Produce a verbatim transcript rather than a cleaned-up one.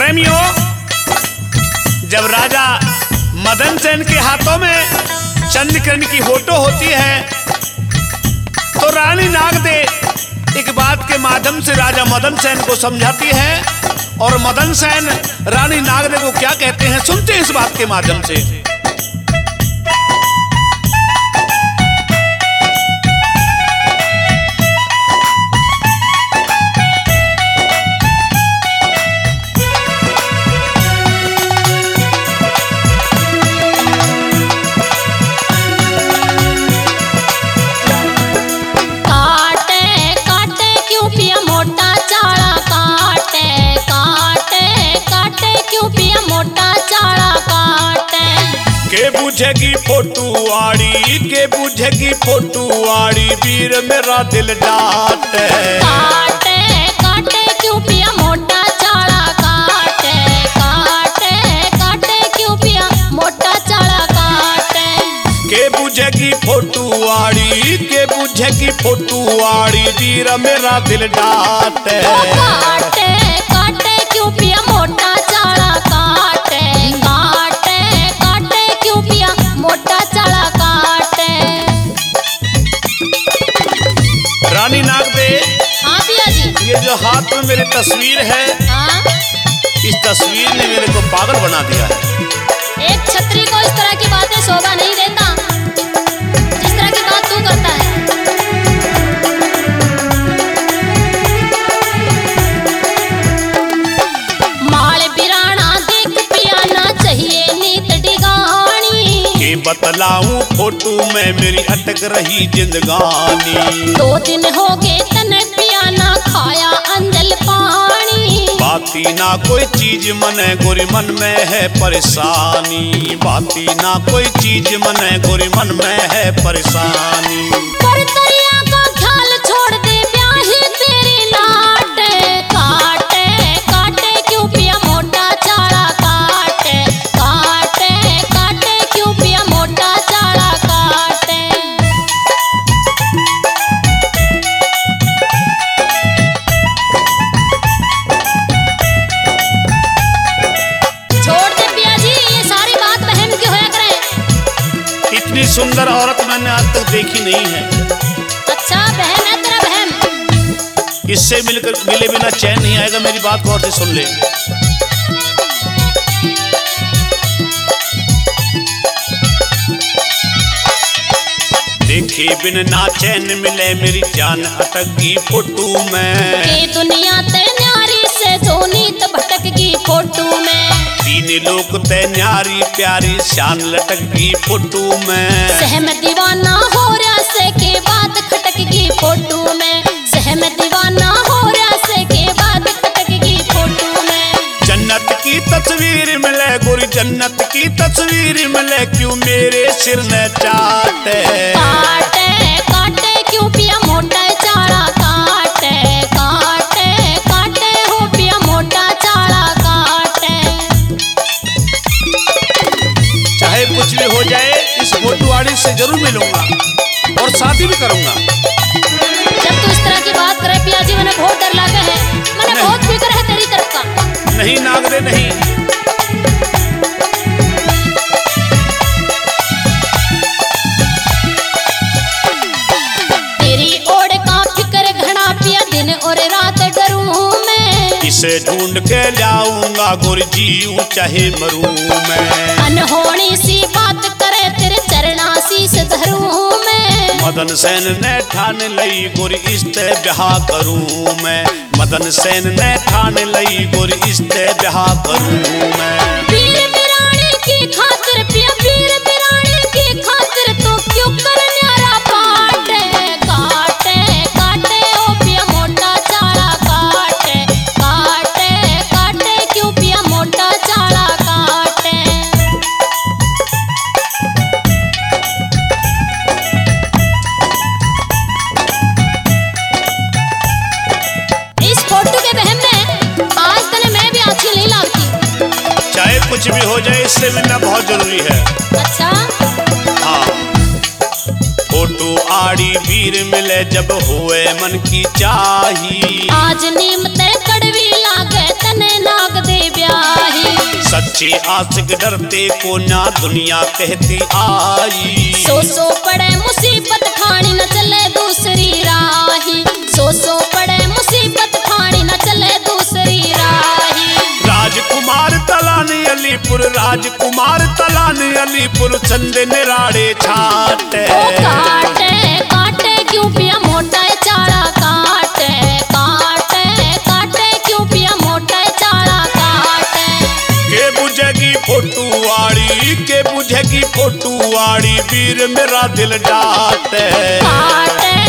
प्रेमियों, जब राजा मदन सेन के हाथों में चंद्रकिरण की फोटो होती है तो रानी नागदे एक बात के माध्यम से राजा मदन सेन को समझाती है और मदन सेन रानी नागदे को क्या कहते हैं सुनते हैं इस बात के माध्यम से। बुझेगी फोटुआड़ी के बुझेगी फोटुआड़ी वीर मेरा दिल डांटे काटे काटे क्यों पिया मोटा चाड़ा काटे काटे काटे क्यों पिया मोटा चाड़ा काटे के बुझेगी फोटुआड़ी के बुझेगी फोटुआड़ी वीर मेरा दिल डांटे काटे काटे क्यों पिया मोटा चाड़ा काटे काटे काटे क्यों पिया मोटा चाड़ा काटे। रानी नागदे, हाँ पिया जी। ये जो हाथ में मेरी तस्वीर है, हाँ? इस तस्वीर ने मेरे को पागल बना दिया है। एक छत्री को इस तरह की बातें शोभा नहीं देता जिस तरह की बात तू करता है। माल बिराना देख पियाना चाहिए नीत डिगानी के बतलाऊं फोटो में मेरी अटक रही जिंदगानी। दो दिन हो गए तने पियाना खाया अंजल पानी बाती ना कोई चीज मने गोरी मन में है परेशानी बाती ना कोई चीज मने गोरी मन में है परेशानी। पर तैया का ख्याल छोड़ दे ब्याही तेरी नाटे काटे काटे क्यों पिया मोटा चाड़ा काटे काटे काटे क्यों पिया मोटा चाड़ा काटे। छोड़ दे पिया जी ये सारी बात बहन की होया करे। इतनी सुंदर औरत मैंने आज तक देखी नहीं है। अच्छा बहन है तेरा बहन। इससे मिलकर मिले बिना चैन नहीं आएगा। मेरी बात गौर से सुन ले। देखे बिन ना चैन मिले मेरी जान अटक गई फोटो में के दुनिया ते न्यारी से जोनी तो भटक गई फोटो में तीन लोग ते न्यारी प्यारी शान लटक गई फोटो में सहम दीवाना हो रहा से के बाद खटक गई फोटो में सहम दीवाना हो रहा से के बाद खटक गई फोटो में। जन्नत की तस्वीर मिले गोरी जन्नत की तस्वीर मिले क्यों मेरे सिर ने चाटे काटे काटे क्यों पिया मोटा चाड़ा काटे काटे काटे हो पिया मोटा चाड़ा काटे। चाहे कुछ भी हो जाए इस फोटुआड़ी से जरूर मिलूंगा और शादी भी करूंगा। जब तू इस तरह की बात करे पिया जी मैंने बहुत डर लगा है मैंने बहुत फिक्र है तेरी तरफ का। नहीं नागदे नहीं। तेरी ओर का फिक्र घना पिया दिन और रात डरूं मैं इसे ढूंढ के लाऊंगा गोरी जीऊं चाहे मरूं मैं। अनहोनी सी बात करे तेरे चरणा शीस धरूं मैं। मदन सेन ने ठान लई गोरी इस्ते ब्याह करूं मैं मदन सेन ने ठान लई गोरी इस्ते ब्याह करूं मैं। वीर बिराने की खातिर पिया वीर बिराने की खातिर तो क्यों कर न्यारा पाटे काटे काटे ओ पिया मोटा चाड़ा काटे काटे काटे क्यों पिया मोटा चाड़ा काटे। इस फोटो के बहन में आज तने मैं भी अच्छी नहीं लगती। चाहे कुछ भी हो जाए इससे मिलना बहुत जरूरी है। अच्छा हाँ फोटो आड़ी वीर मिले जब हुए मन की चाही आज नीम ते कड़वी लागे तन ने नाग दे ब्याही। सच्चे आशिक डरते को ना दुनिया कहती आई। सो सो पड़े मुसीबत ठाणी न चले दूसरी राही। सो सो पड़े मुसीबत ठाणी न चले दूसरी राही। राजकुमार तलानी अलीपुर राजकुमार तलानी अलीपुर चंद निराड़े छाटे। ओ काटे काटे क्यों पिया मोटा चाड़ा काटे काटे काटे क्यों पिया मोटा चाड़ा काटे। के बुझेगी फोटुआड़ी के बुझेगी फोटुआड़ी वीर मेरा दिल डाटे। काटे